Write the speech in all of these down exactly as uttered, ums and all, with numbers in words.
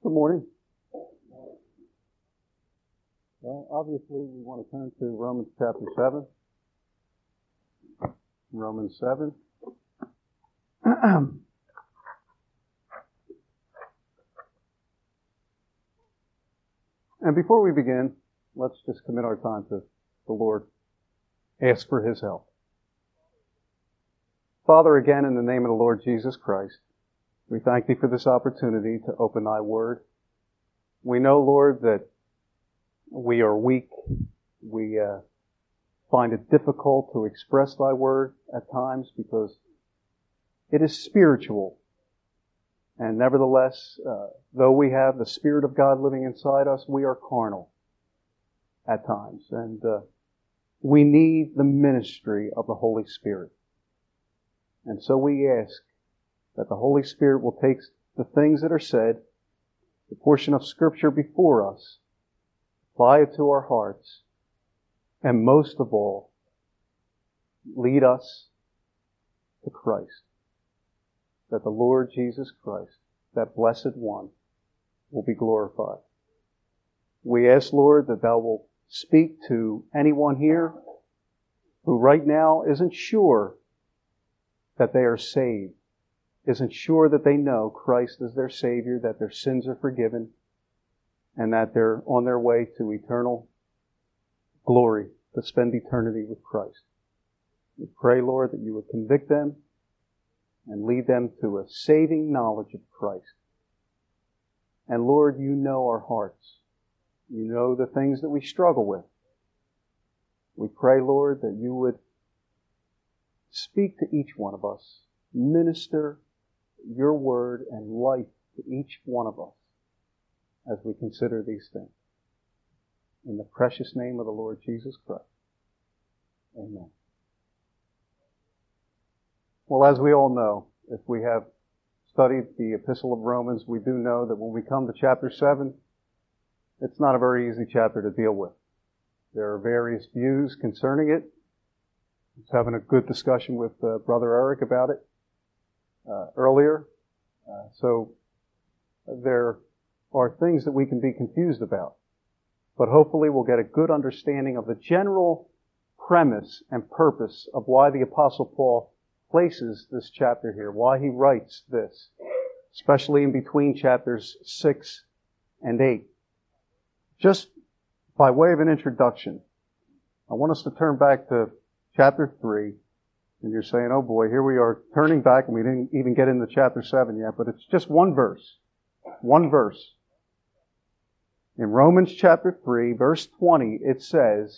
Good morning. Well, obviously we want to turn to Romans chapter seven. Romans seven. And before we begin, let's just commit our time to the Lord. Ask for His help. Father, again, in the name of the Lord Jesus Christ, we thank Thee for this opportunity to open Thy Word. We know, Lord, that we are weak. We uh, find it difficult to express Thy Word at times because it is spiritual. And nevertheless, uh, though we have the Spirit of God living inside us, we are carnal at times. And uh, we need the ministry of the Holy Spirit. And so we ask that the Holy Spirit will take the things that are said, the portion of Scripture before us, apply it to our hearts, and most of all, lead us to Christ. That the Lord Jesus Christ, that blessed one, will be glorified. We ask, Lord, that Thou will speak to anyone here who right now isn't sure that they are saved, isn't sure that they know Christ is their Savior, that their sins are forgiven, and that they're on their way to eternal glory, to spend eternity with Christ. We pray, Lord, that You would convict them and lead them to a saving knowledge of Christ. And Lord, You know our hearts. You know the things that we struggle with. We pray, Lord, that You would speak to each one of us, minister Your word and life to each one of us as we consider these things. In the precious name of the Lord Jesus Christ. Amen. Well, as we all know, if we have studied the Epistle of Romans, we do know that when we come to chapter seven, it's not a very easy chapter to deal with. There are various views concerning it. I was having a good discussion with uh, Brother Eric about it uh, earlier. Uh, so there are things that we can be confused about. But hopefully we'll get a good understanding of the general premise and purpose of why the Apostle Paul places this chapter here, why he writes this, especially in between chapters six and eight. Just by way of an introduction, I want us to turn back to chapter three, and you're saying, oh boy, here we are turning back and we didn't even get into chapter seven yet, but it's just one verse. One verse. In Romans chapter three, verse twenty, it says,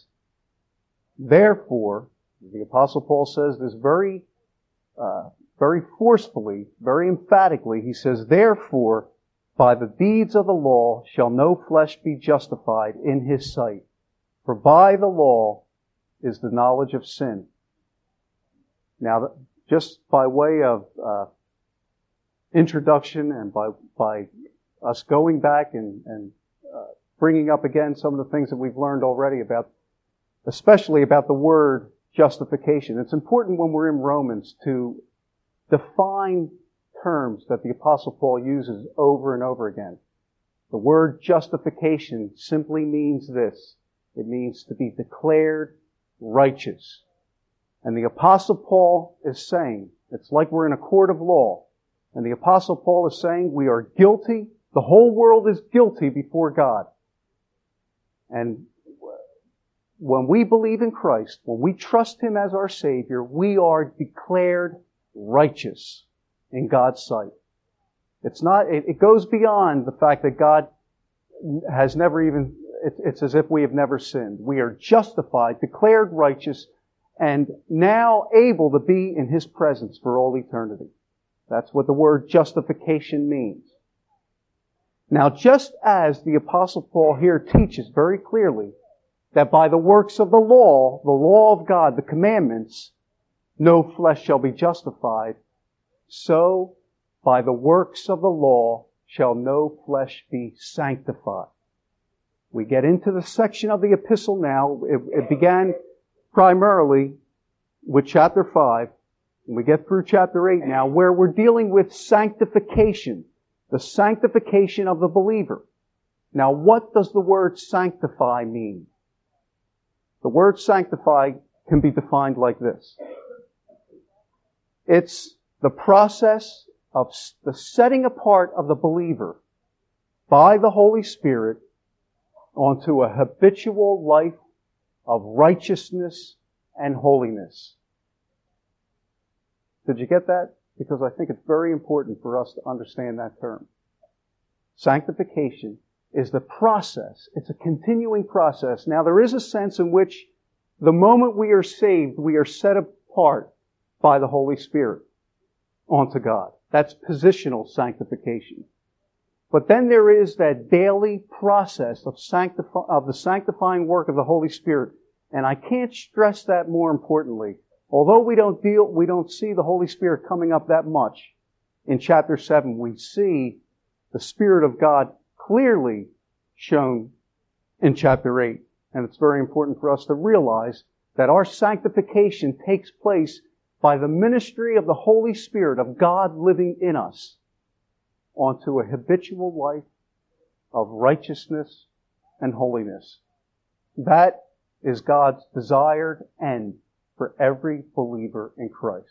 therefore, the Apostle Paul says this very, uh, very forcefully, very emphatically. He says, therefore, by the deeds of the law shall no flesh be justified in his sight. For by the law is the knowledge of sin. Now, just by way of uh, introduction and by by us going back and, and uh, bringing up again some of the things that we've learned already about, especially about the word justification. It's important when we're in Romans to define terms that the Apostle Paul uses over and over again. The word justification simply means this. It means to be declared righteous. And the Apostle Paul is saying, it's like we're in a court of law, and the Apostle Paul is saying we are guilty, the whole world is guilty before God. And when we believe in Christ, when we trust Him as our Savior, we are declared righteous in God's sight. It's not, it, it goes beyond the fact that God has never even, it, it's as if we have never sinned. We are justified, declared righteous, and now able to be in His presence for all eternity. That's what the word justification means. Now, just as the Apostle Paul here teaches very clearly that by the works of the law, the law of God, the commandments, no flesh shall be justified, so by the works of the law shall no flesh be sanctified. We get into the section of the epistle now. It, it began primarily with chapter five, and we get through chapter eight now, where we're dealing with sanctification. The the sanctification of the believer. Now, what does the word sanctify mean? The word sanctify can be defined like this. It's the process of the setting apart of the believer by the Holy Spirit onto a habitual life of righteousness and holiness. Did you get that? Because I think it's very important for us to understand that term. Sanctification is the process. It's a continuing process. Now, there is a sense in which the moment we are saved, we are set apart by the Holy Spirit onto God. That's positional sanctification. But then there is that daily process of sanctify, of the sanctifying work of the Holy Spirit. And I can't stress that more importantly. Although we don't deal, we don't see the Holy Spirit coming up that much in chapter seven, we see the Spirit of God clearly shown in chapter eight. And it's very important for us to realize that our sanctification takes place by the ministry of the Holy Spirit of God living in us onto a habitual life of righteousness and holiness. That is God's desired end for every believer in Christ.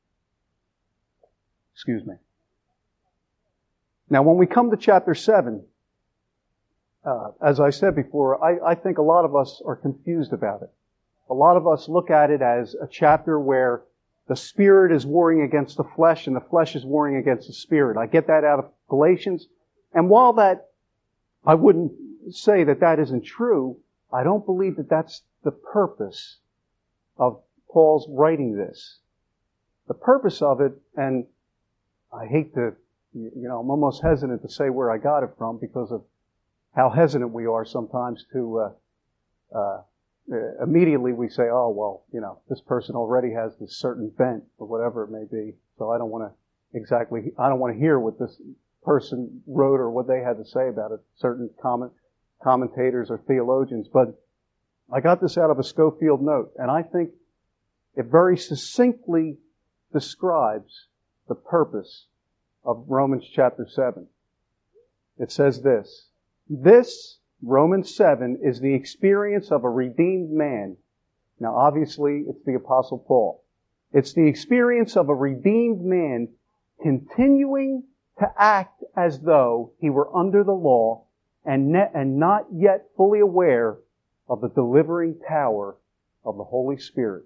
Excuse me. Now, when we come to chapter seven, uh, as I said before, I, I think a lot of us are confused about it. A lot of us look at it as a chapter where the Spirit is warring against the flesh and the flesh is warring against the Spirit. I get that out of Galatians. And while that, I wouldn't say that that isn't true, I don't believe that that's the purpose of Paul's writing this. The purpose of it, and I hate to, you know, I'm almost hesitant to say where I got it from because of how hesitant we are sometimes to, uh, uh, immediately we say, oh, well, you know, this person already has this certain bent or whatever it may be, so I don't want to exactly, I don't want to hear what this person wrote or what they had to say about it, certain comment, commentators or theologians. But I got this out of a Schofield note, and I think it very succinctly describes the purpose of Romans chapter seven. It says this, this Romans seven is the experience of a redeemed man. Now, obviously, it's the Apostle Paul. It's the experience of a redeemed man continuing to act as though he were under the law and, ne- and not yet fully aware of the delivering power of the Holy Spirit.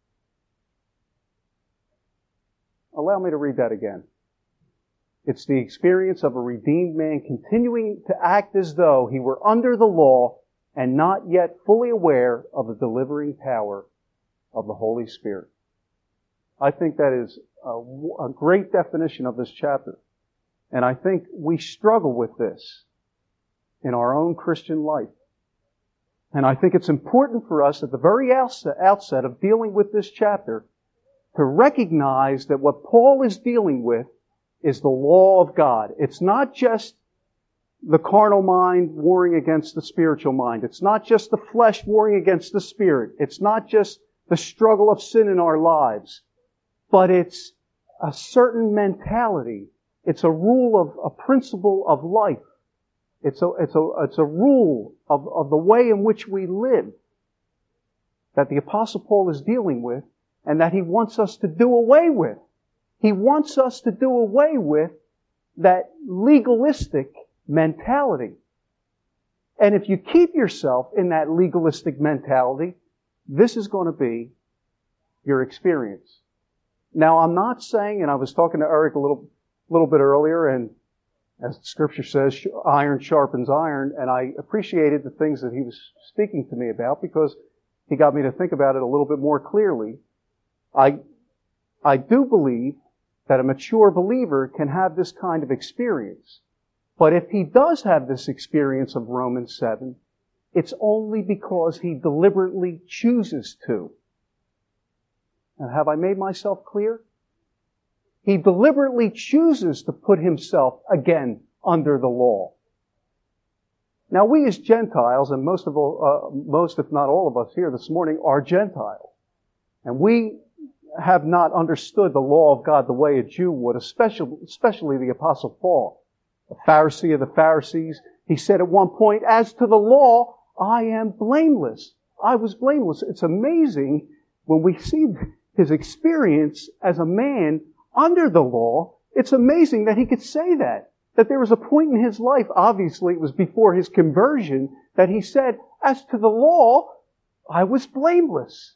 Allow me to read that again. It's the experience of a redeemed man continuing to act as though he were under the law and not yet fully aware of the delivering power of the Holy Spirit. I think that is a, a great definition of this chapter. And I think we struggle with this in our own Christian life. And I think it's important for us at the very outset, outset of dealing with this chapter to recognize that what Paul is dealing with is the law of God. It's not just the carnal mind warring against the spiritual mind. It's not just the flesh warring against the spirit. It's not just the struggle of sin in our lives. But it's a certain mentality. It's a rule of, a principle of life. It's a, it's a, it's a rule of, of the way in which we live that the Apostle Paul is dealing with and that he wants us to do away with. He wants us to do away with that legalistic mentality. And if you keep yourself in that legalistic mentality, this is going to be your experience. Now, I'm not saying, and I was talking to Eric a little, little bit earlier, and as the Scripture says, iron sharpens iron, and I appreciated the things that he was speaking to me about because he got me to think about it a little bit more clearly. I, I do believe that a mature believer can have this kind of experience. But if he does have this experience of Romans seven, it's only because he deliberately chooses to. And have I made myself clear? He deliberately chooses to put himself again under the law. Now, we as Gentiles, and most of all, uh, most if not all of us here this morning, are Gentiles. And we have not understood the law of God the way a Jew would, especially, especially the Apostle Paul. a Pharisee of the Pharisees. He said at one point, as to the law, I am blameless. I was blameless. It's amazing when we see his experience as a man under the law. It's amazing that he could say that. That there was a point in his life, obviously it was before his conversion, that he said, as to the law, I was blameless.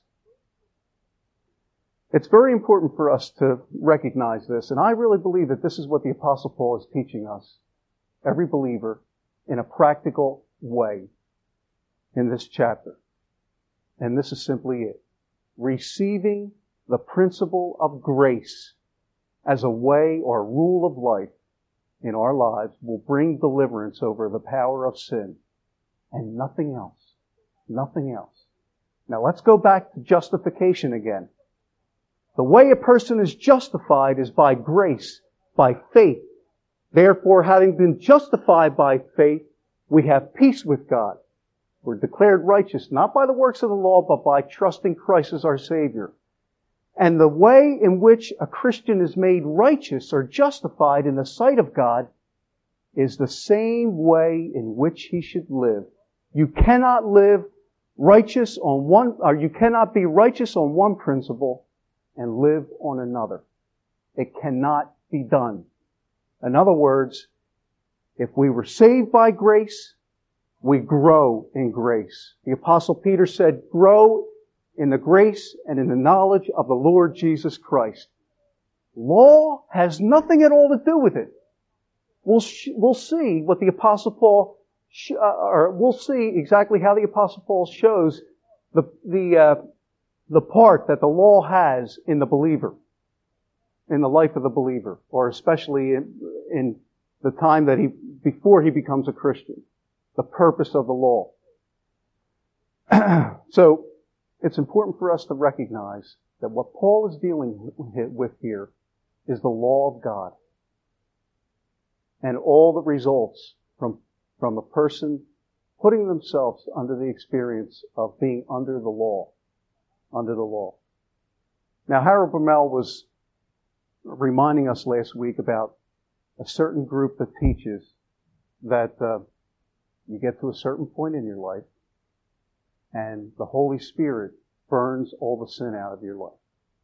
It's very important for us to recognize this, and I really believe that this is what the Apostle Paul is teaching us, every believer, in a practical way in this chapter. And this is simply it. Receiving the principle of grace as a way or rule of life in our lives will bring deliverance over the power of sin and nothing else. Nothing else. Now let's go back to justification again. The way a person is justified is by grace, by faith. Therefore, having been justified by faith, we have peace with God. We're declared righteous, not by the works of the law, but by trusting Christ as our Savior. And the way in which a Christian is made righteous or justified in the sight of God is the same way in which he should live. You cannot live righteous on one, or you cannot be righteous on one principle and live on another. It cannot be done. In other words, if we were saved by grace, we grow in grace. The Apostle Peter said, grow in the grace and in the knowledge of the Lord Jesus Christ. Law has nothing at all to do with it. We'll, sh- we'll see what the Apostle Paul, sh- uh, or we'll see exactly how the Apostle Paul shows the, the, uh, the part that the law has in the believer, in the life of the believer, or especially in, in the time that he, before he becomes a Christian, the purpose of the law. So, it's important for us to recognize that what Paul is dealing with here is the law of God. And all the results from, from a person putting themselves under the experience of being under the law. Under the law. Now, Harold Bromell was reminding us last week about a certain group that teaches that uh, you get to a certain point in your life and the Holy Spirit burns all the sin out of your life.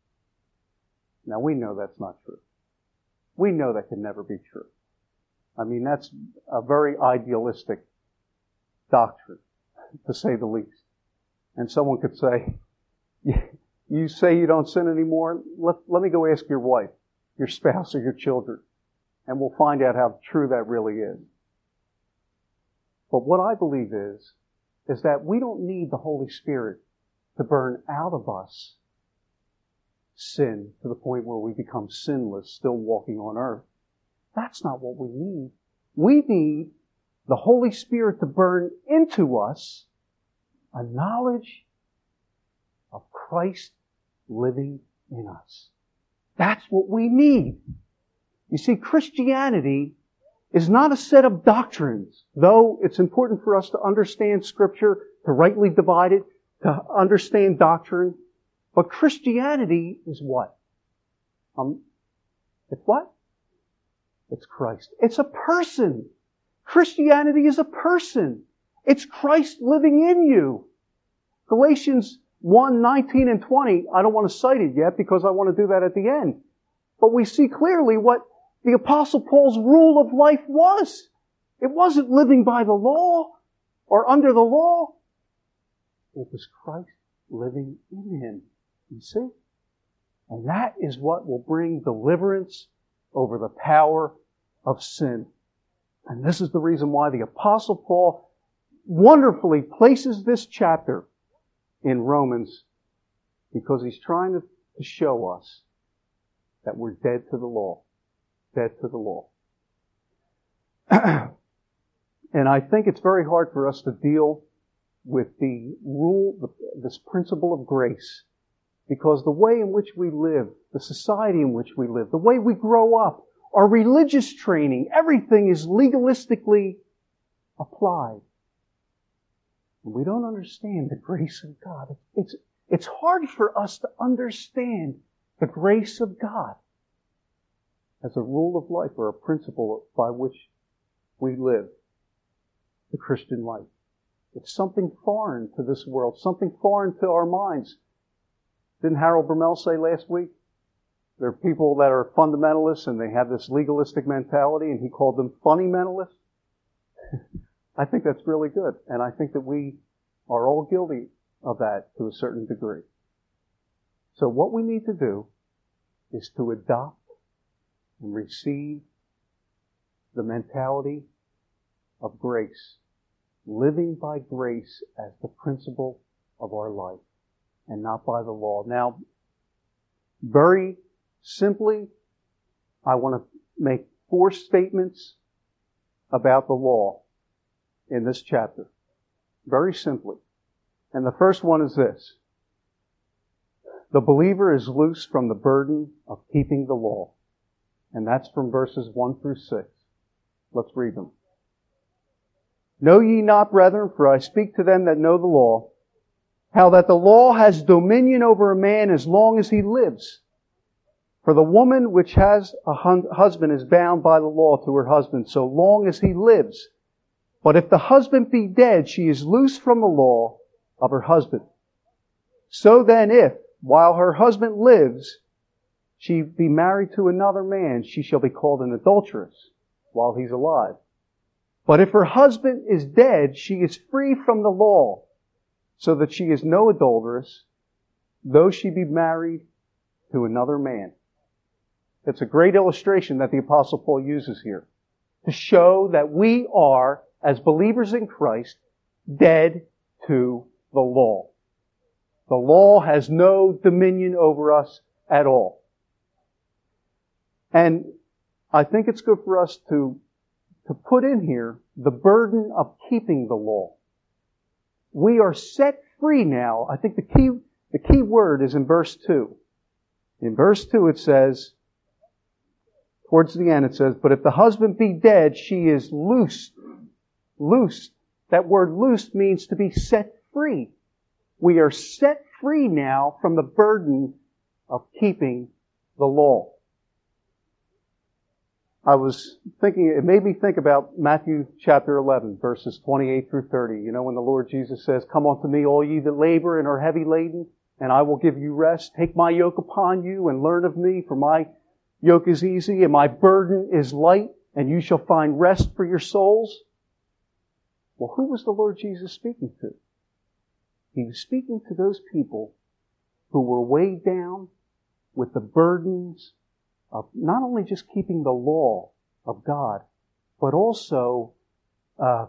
Now, we know that's not true. We know that can never be true. I mean, that's a very idealistic doctrine, to say the least. And someone could say, you say you don't sin anymore? Let, let me go ask your wife, your spouse, or your children, and we'll find out how true that really is. But what I believe is, is that we don't need the Holy Spirit to burn out of us sin to the point where we become sinless, still walking on earth. That's not what we need. We need the Holy Spirit to burn into us a knowledge of Christ living in us. That's what we need. You see, Christianity is not a set of doctrines, though it's important for us to understand Scripture, to rightly divide it, to understand doctrine. But Christianity is what? Um, it's what? It's Christ. It's a person. Christianity is a person. It's Christ living in you. Galatians one, nineteen and twenty, I don't want to cite it yet because I want to do that at the end. But we see clearly what the Apostle Paul's rule of life was. It wasn't living by the law or under the law. It was Christ living in him. You see? And that is what will bring deliverance over the power of sin. And this is the reason why the Apostle Paul wonderfully places this chapter in Romans, because he's trying to, to show us that we're dead to the law. Dead to the law. And I think it's very hard for us to deal with the rule, this principle of grace, because the way in which we live, the society in which we live, the way we grow up, our religious training, everything is legalistically applied. And we don't understand the grace of God. It's, it's hard for us to understand the grace of God as a rule of life or a principle by which we live the Christian life. It's something foreign to this world, something foreign to our minds. Didn't Harold Brumell say last week? There are people that are fundamentalists and they have this legalistic mentality, and he called them fundamentalists. I think that's really good, and I think that we are all guilty of that to a certain degree. So what we need to do is to adopt and receive the mentality of grace, living by grace as the principle of our life and not by the law. Now, very simply, I want to make four statements about the law in this chapter. Very simply. And the first one is this. The believer is loose from the burden of keeping the law. And that's from verses one through six. Let's read them. Know ye not, brethren, for I speak to them that know the law, how that the law has dominion over a man as long as he lives. For the woman which has a husband is bound by the law to her husband so long as he lives. But if the husband be dead, she is loose from the law of her husband. So then if, while her husband lives, she be married to another man, she shall be called an adulteress while he's alive. But if her husband is dead, she is free from the law, so that she is no adulteress, though she be married to another man. It's a great illustration that the Apostle Paul uses here to show that we are, as believers in Christ, dead to the law. The law has no dominion over us at all. And I think it's good for us to, to put in here the burden of keeping the law. We are set free now. I think the key, the key word is in verse two. In verse two it says, towards the end it says, but if the husband be dead, she is loosed. Loosed. That word loosed means to be set free. We are set free now from the burden of keeping the law. I was thinking, it made me think about Matthew chapter eleven, verses twenty-eight through thirty. You know, when the Lord Jesus says, come unto me, all ye that labor and are heavy laden, and I will give you rest. Take my yoke upon you and learn of me, for my yoke is easy and my burden is light, and you shall find rest for your souls. Well, who was the Lord Jesus speaking to? He was speaking to those people who were weighed down with the burdens of not only just keeping the law of God, but also uh,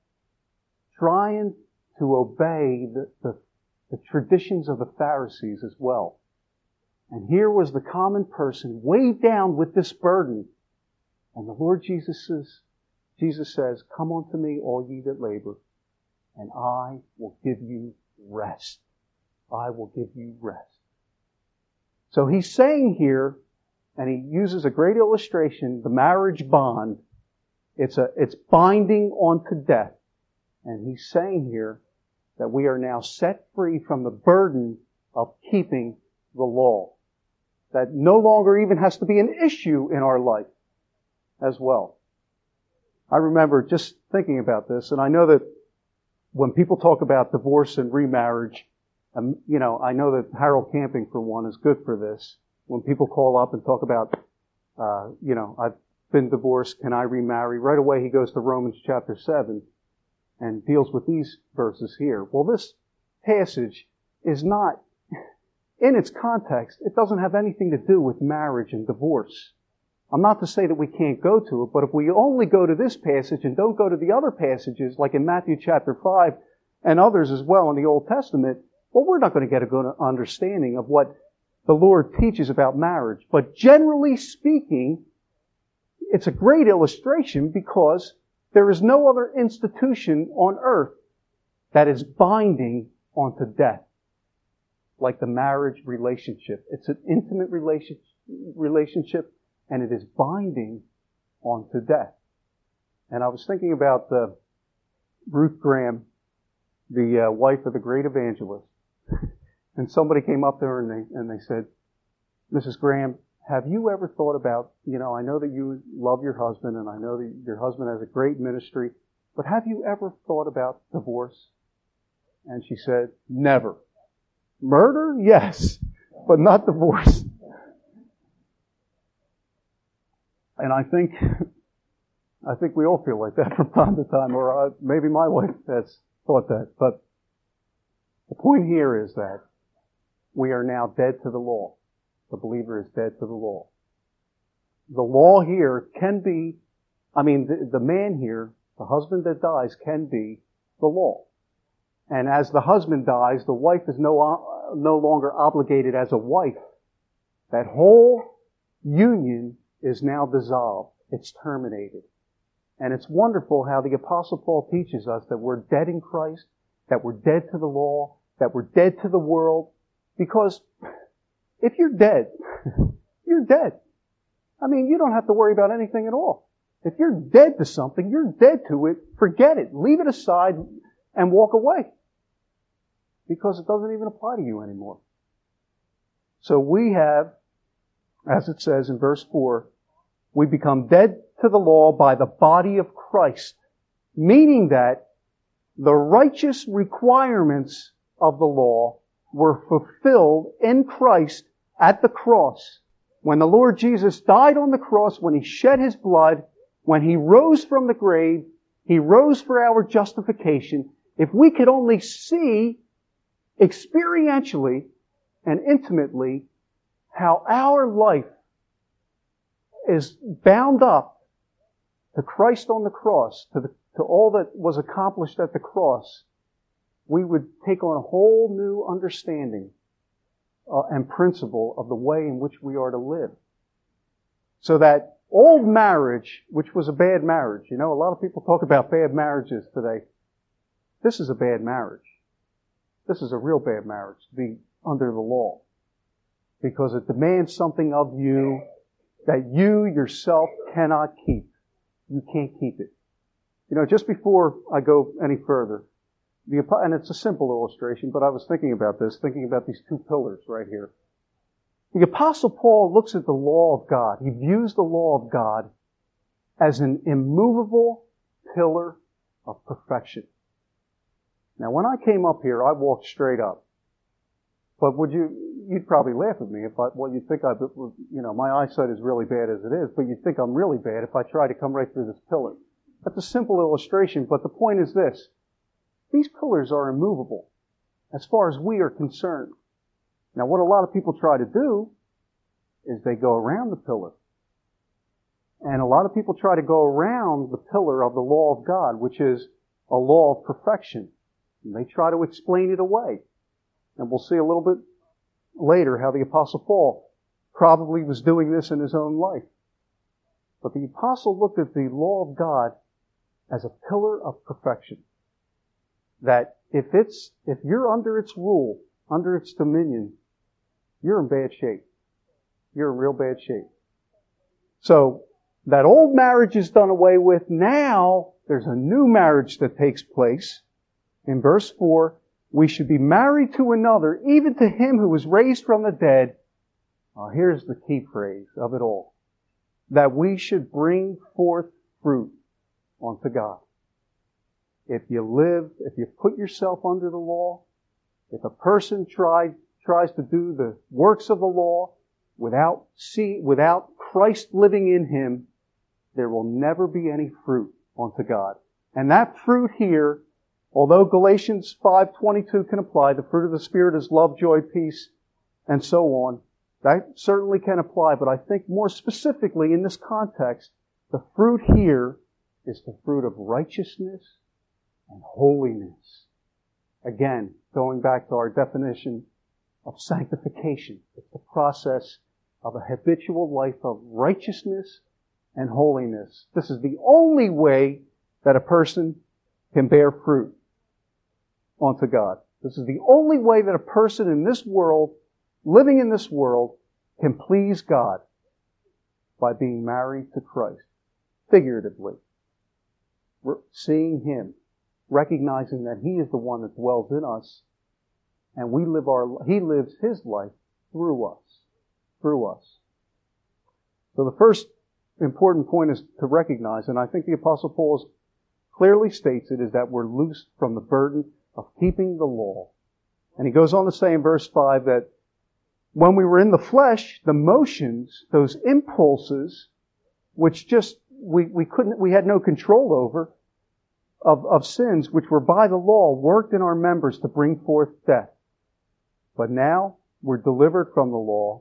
trying to obey the, the, the traditions of the Pharisees as well. And here was the common person weighed down with this burden. And the Lord Jesus says, Jesus says, come unto me, all ye that labor, and I will give you rest. I will give you rest. So he's saying here, and he uses a great illustration, the marriage bond. It's a, it's binding onto death. And he's saying here that we are now set free from the burden of keeping the law. That no longer even has to be an issue in our life as well. I remember just thinking about this, and I know that when people talk about divorce and remarriage, um, you know, I know that Harold Camping, for one, is good for this. When people call up and talk about, uh, you know, I've been divorced, can I remarry? Right away he goes to Romans chapter seven and deals with these verses here. Well, this passage is not, in its context, it doesn't have anything to do with marriage and divorce. I'm not to say that we can't go to it, but if we only go to this passage and don't go to the other passages, like in Matthew chapter five and others as well in the Old Testament, well, we're not going to get a good understanding of what the Lord teaches about marriage. But generally speaking, it's a great illustration because there is no other institution on earth that is binding onto death like the marriage relationship. It's an intimate relation, relationship and it is binding onto death. And I was thinking about uh, Ruth Graham, the uh, wife of the great evangelist. And somebody came up to her and they, and they said, Missus Graham, have you ever thought about, you know, I know that you love your husband and I know that your husband has a great ministry, but have you ever thought about divorce? And she said, never. Murder? Yes, but not divorce. And I think, I think we all feel like that from time to time, or uh, maybe my wife has thought that. But the point here is that we are now dead to the law. The believer is dead to the law. The law here can be, I mean, the, the man here, the husband that dies, can be the law. And as the husband dies, the wife is no, no longer obligated as a wife. That whole union is now dissolved. It's terminated. And it's wonderful how the Apostle Paul teaches us that we're dead in Christ, that we're dead to the law, that we're dead to the world. Because if you're dead, you're dead. I mean, you don't have to worry about anything at all. If you're dead to something, you're dead to it. Forget it. Leave it aside and walk away. Because it doesn't even apply to you anymore. So we have, as it says in verse four, we become dead to the law by the body of Christ. Meaning that the righteous requirements of the law were fulfilled in Christ at the cross. When the Lord Jesus died on the cross, when He shed His blood, when He rose from the grave, He rose for our justification. If we could only see experientially and intimately how our life is bound up to Christ on the cross, to, the, to all that was accomplished at the cross, we would take on a whole new understanding uh, and principle of the way in which we are to live. So that old marriage, which was a bad marriage, you know, a lot of people talk about bad marriages today. This is a bad marriage. This is a real bad marriage to be under the law. Because it demands something of you that you yourself cannot keep. You can't keep it. You know, just before I go any further, the, and it's a simple illustration, but I was thinking about this, thinking about these two pillars right here. The Apostle Paul looks at the law of God. He views the law of God as an immovable pillar of perfection. Now, when I came up here, I walked straight up. But would you, you'd probably laugh at me if I, well, you'd think I, you know, my eyesight is really bad as it is, but you'd think I'm really bad if I try to come right through this pillar. That's a simple illustration, but the point is this. These pillars are immovable as far as we are concerned. Now, what a lot of people try to do is they go around the pillar. And a lot of people try to go around the pillar of the law of God, which is a law of perfection. And they try to explain it away. And we'll see a little bit later how the Apostle Paul probably was doing this in his own life. But the Apostle looked at the law of God as a pillar of perfection. That if it's, if you're under its rule, under its dominion, you're in bad shape. You're in real bad shape. So, that old marriage is done away with. Now, there's a new marriage that takes place. In verse four, we should be married to another, even to him who was raised from the dead. Uh, here's the key phrase of it all. That we should bring forth fruit unto God. If you live, if you put yourself under the law, if a person try, tries to do the works of the law without see, without Christ living in him, there will never be any fruit unto God. And that fruit here, although Galatians five twenty-two can apply, the fruit of the Spirit is love, joy, peace, and so on. That certainly can apply, but I think more specifically in this context, the fruit here is the fruit of righteousness and holiness. Again, going back to our definition of sanctification. It's the process of a habitual life of righteousness and holiness. This is the only way that a person can bear fruit unto God. This is the only way that a person in this world, living in this world, can please God, by being married to Christ. Figuratively. We're seeing Him, recognizing that He is the one that dwells in us, and we live our, He lives His life through us. Through us. So the first important point is to recognize, and I think the Apostle Paul clearly states it, is that we're loosed from the burden of keeping the law. And he goes on to say in verse five that when we were in the flesh, the motions, those impulses, which just we, we couldn't, we had no control over, of, of sins which were by the law, worked in our members to bring forth death. But now we're delivered from the law,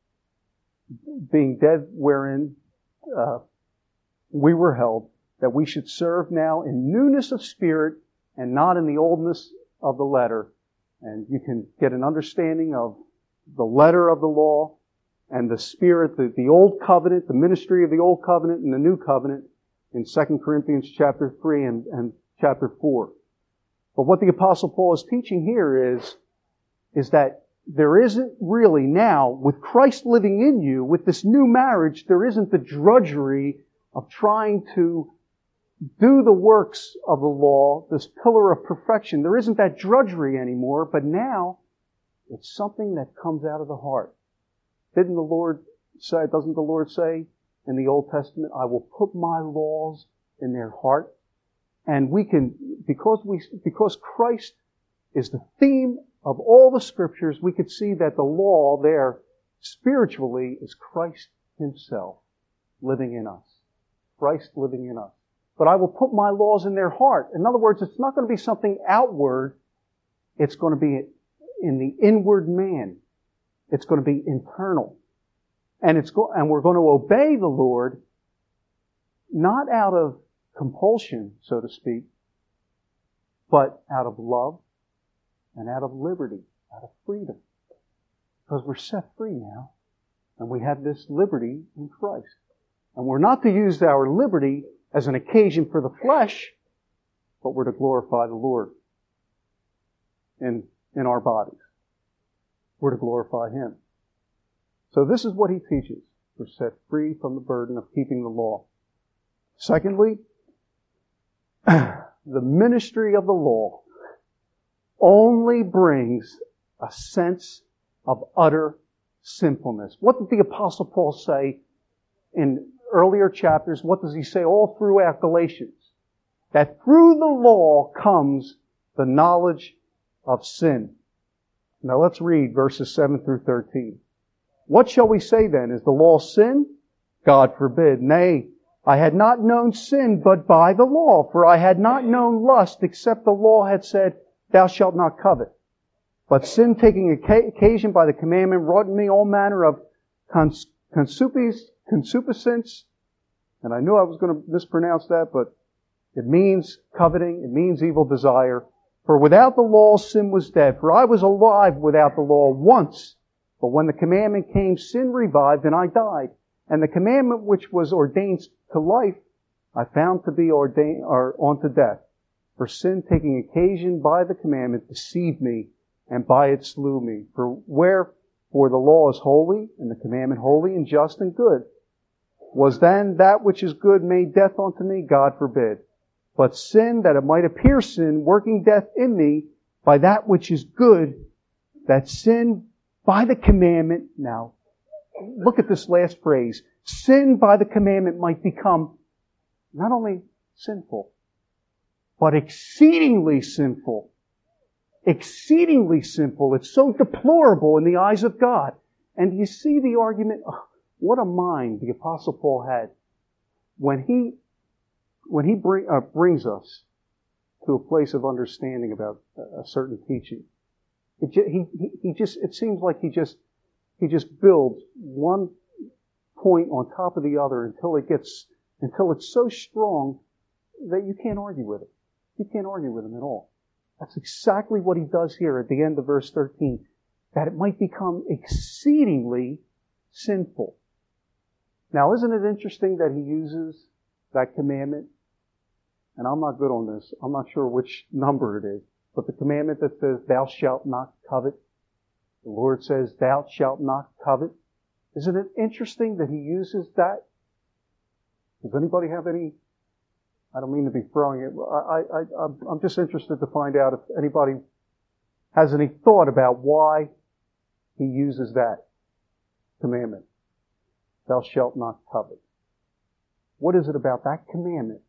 being dead wherein uh, we were held, that we should serve now in newness of spirit and not in the oldness of the letter. And you can get an understanding of the letter of the law and the spirit, the, the old covenant, the ministry of the old covenant and the new covenant in Second Corinthians chapter three and, and chapter four. But what the Apostle Paul is teaching here is, is that there isn't really now, with Christ living in you, with this new marriage, there isn't the drudgery of trying to do the works of the law, this pillar of perfection. There isn't that drudgery anymore, but now it's something that comes out of the heart. Didn't the Lord say, doesn't the Lord say in the Old Testament, I will put my laws in their heart? And we can, because we, because Christ is the theme of all the scriptures, we could see that the law there spiritually is Christ Himself living in us. Christ living in us. But I will put my laws in their heart. In other words, it's not going to be something outward. It's going to be in the inward man. It's going to be internal. And it's go- and we're going to obey the Lord not out of compulsion, so to speak, but out of love and out of liberty, out of freedom. Because we're set free now. And we have this liberty in Christ. And we're not to use our liberty as an occasion for the flesh, but we're to glorify the Lord in, in our bodies. We're to glorify Him. So this is what he teaches. We're set free from the burden of keeping the law. Secondly, the ministry of the law only brings a sense of utter sinfulness. What did the Apostle Paul say in earlier chapters? What does he say all throughout Galatians? That through the law comes the knowledge of sin. Now let's read verses seven through thirteen. What shall we say then? Is the law sin? God forbid. Nay, I had not known sin but by the law, for I had not known lust except the law had said, Thou shalt not covet. But sin, taking occasion by the commandment, wrought in me all manner of cons- consupis, concupiscence. And I knew I was going to mispronounce that, but it means coveting. It means evil desire. For without the law, sin was dead. For I was alive without the law once. But when the commandment came, sin revived, and I died. And the commandment which was ordained to life, I found to be ordained or unto death. For sin, taking occasion by the commandment, deceived me, and by it slew me. For wherefore the law is holy, and the commandment holy and just and good. Was then that which is good made death unto me? God forbid. But sin, that it might appear sin, working death in me, by that which is good, that sin by the commandment, now, look at this last phrase, sin by the commandment might become not only sinful, but exceedingly sinful. Exceedingly sinful. It's so deplorable in the eyes of God. And you see the argument, oh, what a mind the Apostle Paul had when he when he bring, uh, brings us to a place of understanding about a certain teaching. It ju- he, he, he just, it seems like he just, he just builds one point on top of the other until it gets, until it's so strong that you can't argue with it. You can't argue with him at all. That's exactly what he does here at the end of verse thirteen. That it might become exceedingly sinful. Now, isn't it interesting that he uses that commandment? And I'm not good on this. I'm not sure which number it is. But the commandment that says, Thou shalt not covet. The Lord says, Thou shalt not covet. Isn't it interesting that he uses that? Does anybody have any, I don't mean to be throwing it, I, I, I, I'm just interested to find out if anybody has any thought about why he uses that commandment. thou shalt not covet. What is it about that commandment?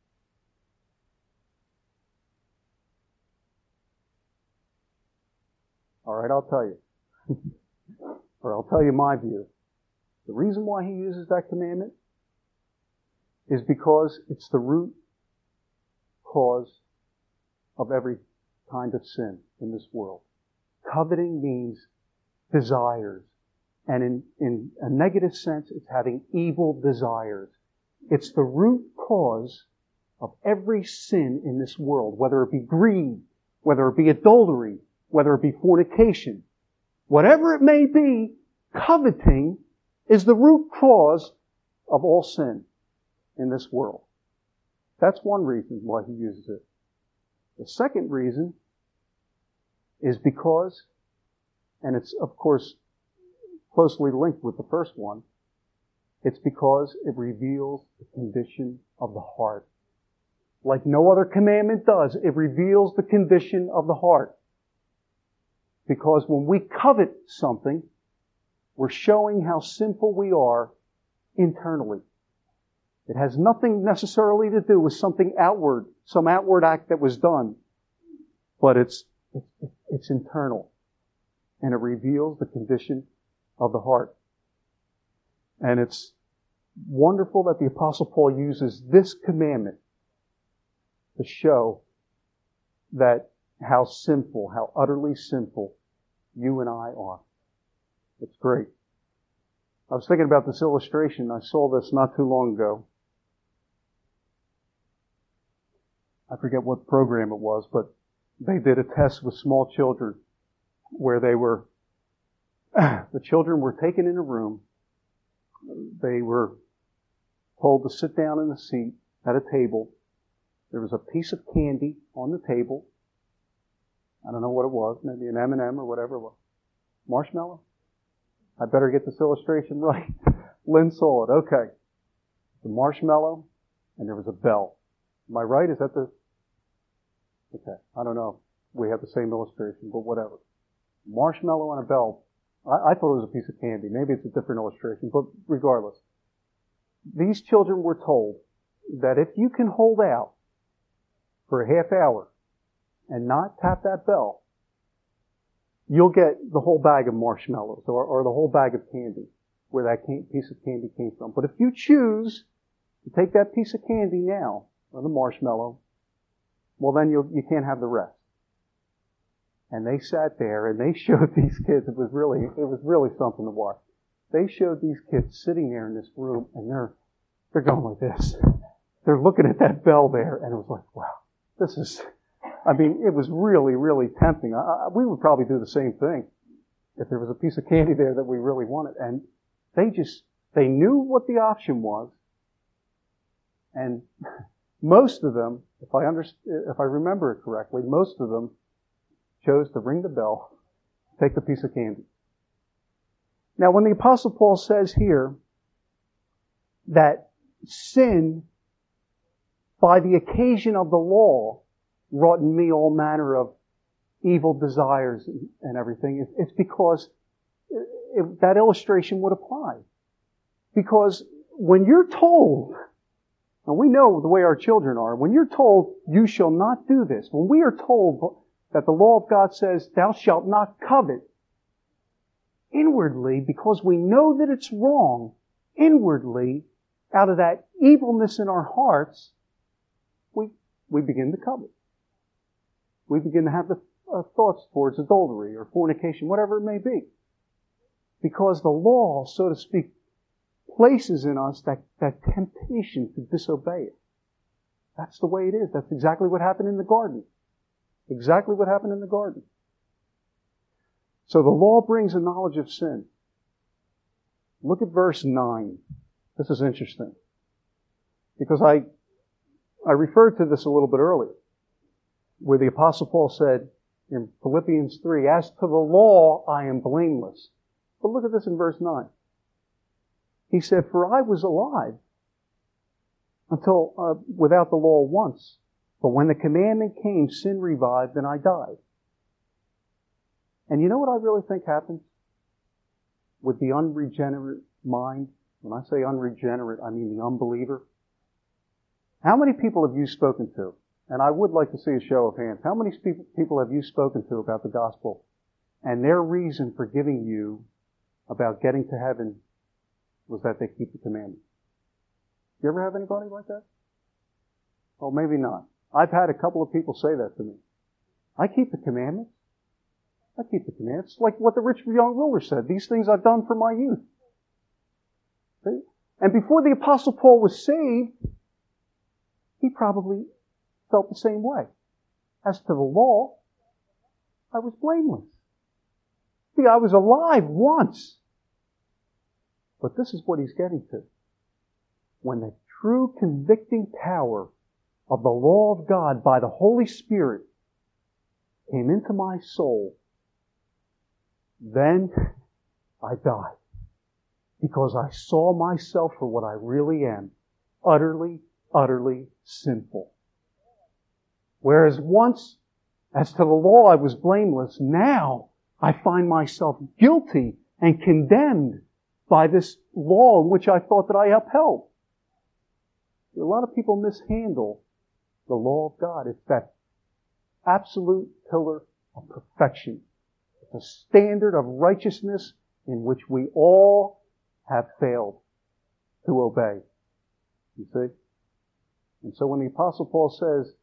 All right, I'll tell you. Or I'll tell you my view. The reason why he uses that commandment is because it's the root cause of every kind of sin in this world. Coveting means desires. And in, in a negative sense, it's having evil desires. It's the root cause of every sin in this world, whether it be greed, whether it be adultery, whether it be fornication. Whatever it may be, coveting is the root cause of all sin in this world. That's one reason why he uses it. The second reason is because, and it's of course closely linked with the first one, it's because it reveals the condition of the heart. Like no other commandment does, it reveals the condition of the heart. Because when we covet something, we're showing how sinful we are internally. It has nothing necessarily to do with something outward, some outward act that was done. But it's, it's, it's internal. And it reveals the condition of the heart. And it's wonderful that the Apostle Paul uses this commandment to show that how sinful, how utterly sinful you and I are. It's great. I was thinking about this illustration. I saw this not too long ago. I forget what program it was, but they did a test with small children where they were, the children were taken in a room. They were told to sit down in a seat at a table. There was a piece of candy on the table. I don't know what it was, maybe an M and M or whatever it was. Marshmallow? I better get this illustration right. Lynn saw it. Okay. The marshmallow, and there was a bell. Am I right? Is that the... Okay. I don't know. We have the same illustration, but whatever. Marshmallow and a bell. I, I thought it was a piece of candy. Maybe it's a different illustration, but regardless. These children were told that if you can hold out for a half hour and not tap that bell, you'll get the whole bag of marshmallows or, or the whole bag of candy where that can, piece of candy came from. But if you choose to take that piece of candy now, or the marshmallow, well then you you can't have the rest. And they sat there and they showed these kids, it was really, it was really something to watch. They showed these kids sitting there in this room and they're, they're going like this. They're looking at that bell there and it was like, wow, this is, I mean, it was really, really tempting. I, I, we would probably do the same thing if there was a piece of candy there that we really wanted. And they just, they knew what the option was. And most of them, if I under, if I remember it correctly, most of them chose to ring the bell, take the piece of candy. Now, when the Apostle Paul says here that sin, by the occasion of the law, wrought in me all manner of evil desires and, and everything, it's because it, that illustration would apply. Because when you're told, and we know the way our children are, when you're told, you shall not do this, when we are told that the law of God says, thou shalt not covet, inwardly, because we know that it's wrong, inwardly, out of that evilness in our hearts, we, we begin to covet. We begin to have the uh, thoughts towards adultery or fornication, whatever it may be. Because the law, so to speak, places in us that, that temptation to disobey it. That's the way it is. That's exactly what happened in the garden. Exactly what happened in the garden. So the law brings a knowledge of sin. Look at verse nine. This is interesting. Because I, I referred to this a little bit earlier, where the Apostle Paul said in Philippians three, as to the law I am blameless. But look at this in verse nine. He said, for I was alive until uh, without the law once. But when the commandment came, sin revived and I died. And you know what I really think happens with the unregenerate mind When I say unregenerate, I mean the unbeliever. How many people have you spoken to? And I would like to see a show of hands. How many people have you spoken to about the gospel? And their reason for giving you about getting to heaven was that they keep the commandments. You ever have anybody like that? Oh, maybe not. I've had a couple of people say that to me. I keep the commandments. I keep the commandments. Like what the rich young ruler said. These things I've done for my youth. See? And before the Apostle Paul was saved, he probably felt the same way. As to the law, I was blameless. See, I was alive once. But this is what he's getting to. When the true convicting power of the law of God by the Holy Spirit came into my soul, then I died. Because I saw myself for what I really am. Utterly, utterly sinful. Whereas once, as to the law, I was blameless. Now, I find myself guilty and condemned by this law in which I thought that I upheld. A lot of people mishandle the law of God. It's that absolute pillar of perfection. It's a standard of righteousness in which we all have failed to obey. You see? And so when the Apostle Paul says,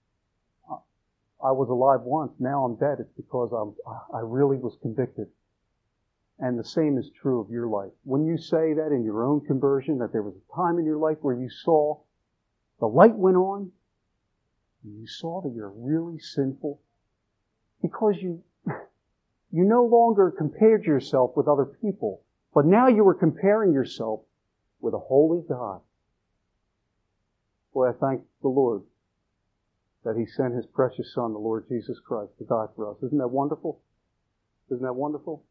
I was alive once, now I'm dead, it's because I'm, I really was convicted. And the same is true of your life. When you say that in your own conversion, that there was a time in your life where you saw the light went on, and you saw that you're really sinful, because you, you no longer compared yourself with other people, but now you were comparing yourself with a holy God. Boy, I thank the Lord that He sent His precious Son, the Lord Jesus Christ, to die for us. Isn't that wonderful? Isn't that wonderful?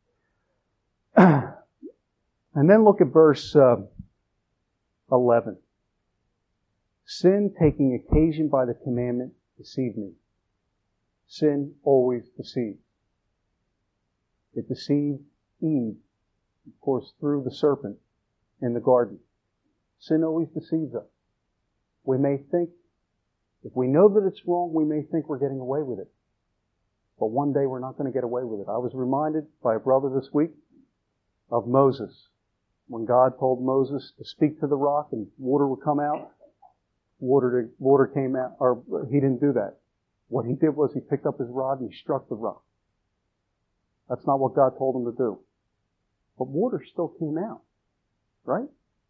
And then look at verse uh, eleven. Sin, taking occasion by the commandment, deceived me. Sin always deceives. It deceived Eve, of course, through the serpent in the garden. Sin always deceives us. We may think, if we know that it's wrong, we may think we're getting away with it. But one day we're not going to get away with it. I was reminded by a brother this week of Moses. When God told Moses to speak to the rock and water would come out, water, to, water came out, or he didn't do that. What he did was he picked up his rod and he struck the rock. That's not what God told him to do. But water still came out. Right?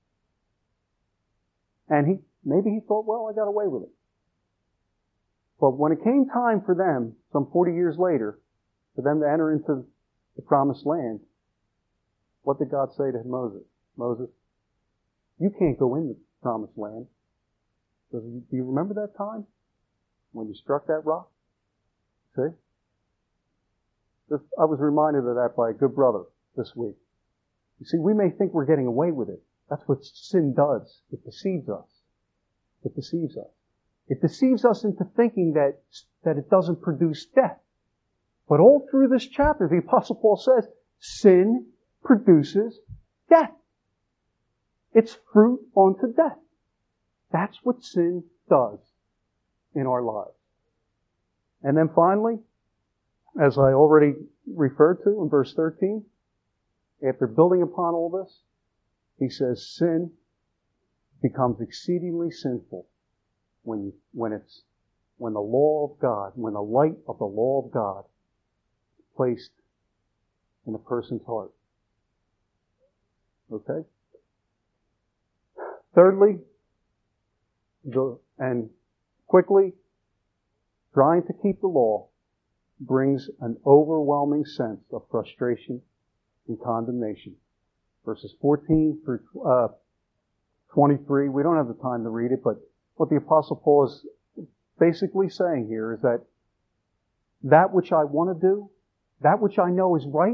And he, maybe he thought, well, I got away with it. But when it came time for them, some forty years later, for them to enter into the promised land, what did God say to Moses? Moses, you can't go in the promised land. Do you remember that time when you struck that rock? See? This, I was reminded of that by a good brother this week. You see, we may think we're getting away with it. That's what sin does. It deceives us. It deceives us. It deceives us into thinking that, that it doesn't produce death. But all through this chapter, the Apostle Paul says, sin produces death. It's fruit unto death. That's what sin does in our lives. And then finally, as I already referred to in verse thirteen, after building upon all this, he says sin becomes exceedingly sinful when you, when it's when the law of God, when the light of the law of God is placed in a person's heart. Okay? Thirdly, the, and quickly, trying to keep the law brings an overwhelming sense of frustration and condemnation. Verses fourteen through uh, twenty-three, we don't have the time to read it, but what the Apostle Paul is basically saying here is that that which I want to do, that which I know is right,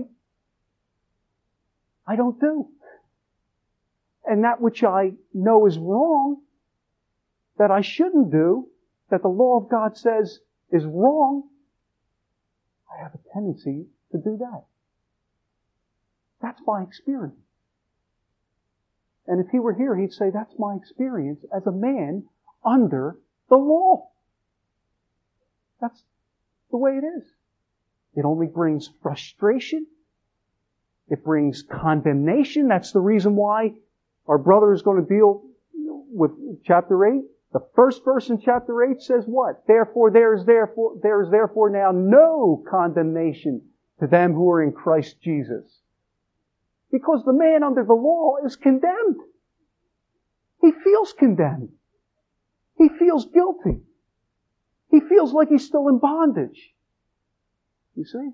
I don't do. And that which I know is wrong, that I shouldn't do, that the law of God says is wrong, I have a tendency to do that. That's my experience. And if he were here, he'd say, that's my experience as a man under the law. That's the way it is. It only brings frustration. It brings condemnation. That's the reason why our brother is going to deal with chapter eight. The first verse in chapter eight says what? Therefore, there is therefore, there is therefore now no condemnation to them who are in Christ Jesus. Because the man under the law is condemned. He feels condemned. He feels guilty. He feels like he's still in bondage. You see?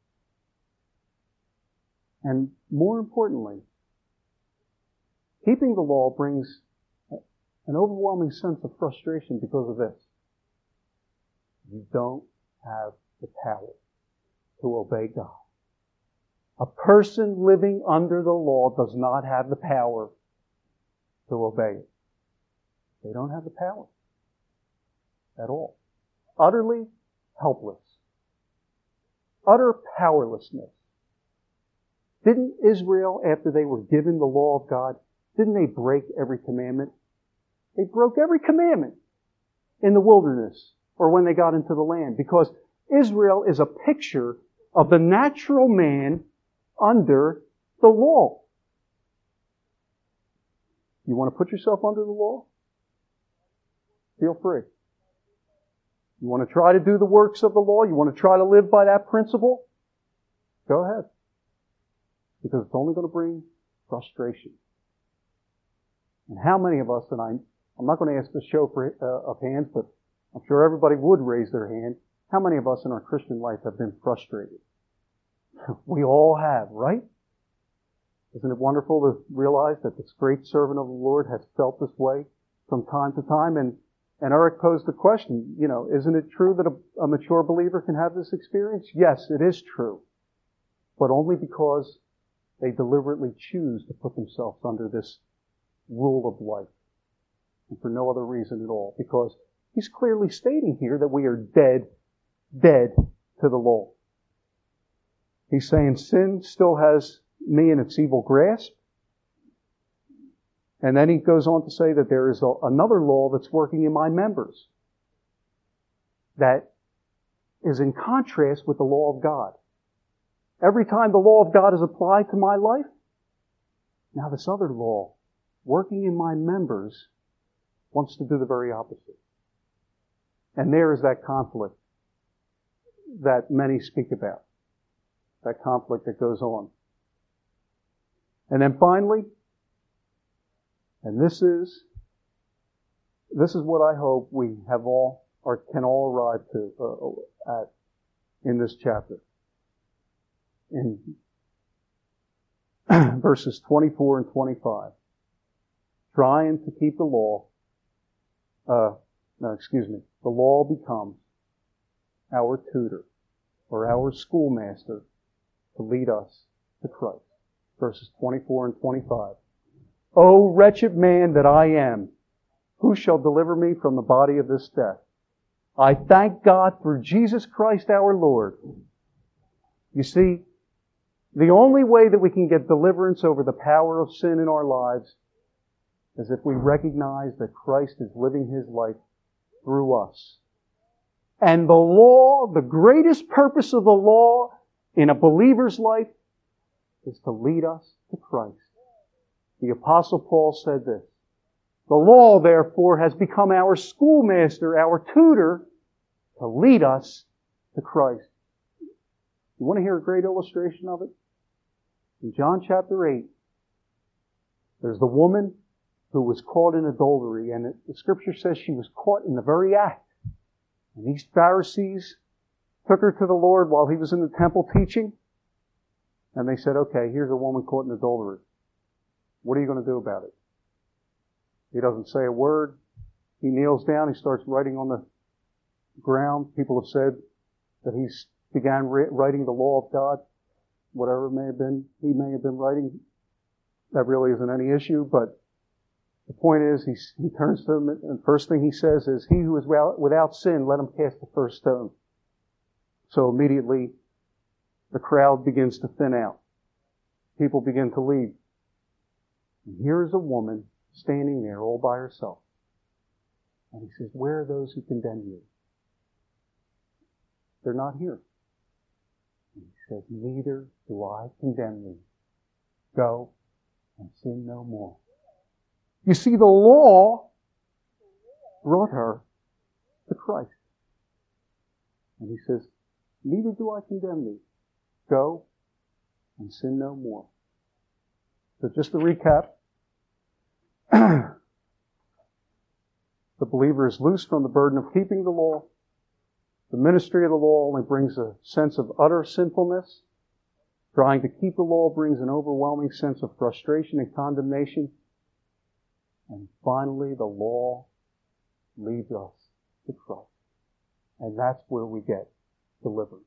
And more importantly, keeping the law brings an overwhelming sense of frustration because of this. You don't have the power to obey God. A person living under the law does not have the power to obey it. They don't have the power at all. Utterly helpless. Utter powerlessness. Didn't Israel, after they were given the law of God, didn't they break every commandment? They broke every commandment in the wilderness or when they got into the land, because Israel is a picture of the natural man under the law. You want to put yourself under the law? Feel free. You want to try to do the works of the law? You want to try to live by that principle? Go ahead. Because it's only going to bring frustration. And how many of us, and I, I'm not going to ask the show for, uh, of hands, but I'm sure everybody would raise their hand. How many of us in our Christian life have been frustrated? We all have, right? Isn't it wonderful to realize that this great servant of the Lord has felt this way from time to time? And, and Eric posed the question, you know, isn't it true that a, a mature believer can have this experience? Yes, it is true. But only because they deliberately choose to put themselves under this rule of life. And for no other reason at all. Because he's clearly stating here that we are dead, dead to the law. He's saying sin still has me in its evil grasp. And then he goes on to say that there is a, another law that's working in my members that is in contrast with the law of God. Every time the law of God is applied to my life, now this other law working in my members wants to do the very opposite. And there is that conflict that many speak about. That conflict that goes on. And then finally, and this is, this is what I hope we have all, or can all arrive to, uh, at, in this chapter. In verses twenty-four and twenty-five. Trying to keep the law, uh, no, excuse me, the law becomes our tutor, or our schoolmaster, to lead us to Christ. Verses twenty-four and twenty-five. O wretched man that I am, who shall deliver me from the body of this death? I thank God through Jesus Christ our Lord. You see, the only way that we can get deliverance over the power of sin in our lives is if we recognize that Christ is living His life through us. And the law, the greatest purpose of the law in a believer's life is to lead us to Christ. The Apostle Paul said this, the law, therefore, has become our schoolmaster, our tutor, to lead us to Christ. You want to hear a great illustration of it? In John chapter eight, there's the woman who was caught in adultery, and the Scripture says she was caught in the very act. And these Pharisees took her to the Lord while He was in the temple teaching, and they said, okay, here's a woman caught in adultery. What are you going to do about it? He doesn't say a word. He kneels down. He starts writing on the ground. People have said that he began writing the law of God. Whatever it may have been, he may have been writing. That really isn't any issue, but the point is, he, he turns to them, and the first thing he says is, he who is without sin, let him cast the first stone. So immediately, the crowd begins to thin out. People begin to leave. And here is a woman standing there all by herself. And he says, where are those who condemn you? They're not here. And he says, neither do I condemn thee. Go and sin no more. You see, the law brought her to Christ. And he says, neither do I condemn thee. Go and sin no more. So just to recap, the believer is loosed from the burden of keeping the law. The ministry of the law only brings a sense of utter sinfulness. Trying to keep the law brings an overwhelming sense of frustration and condemnation. And finally, the law leads us to Christ. And that's where we get delivered.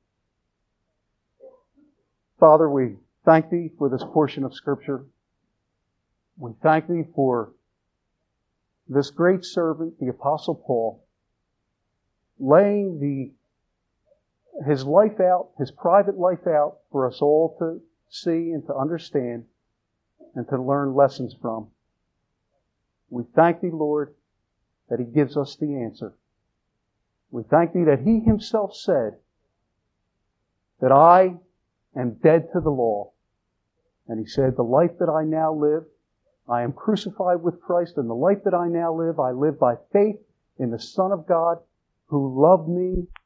Father, we thank Thee for this portion of Scripture. We thank Thee for this great servant, the Apostle Paul, laying the his life out, his private life out for us all to see and to understand and to learn lessons from. We thank Thee, Lord, that He gives us the answer. We thank Thee that He Himself said that I am dead to the law. And He said, the life that I now live, I am crucified with Christ, and the life that I now live, I live by faith in the Son of God who loved me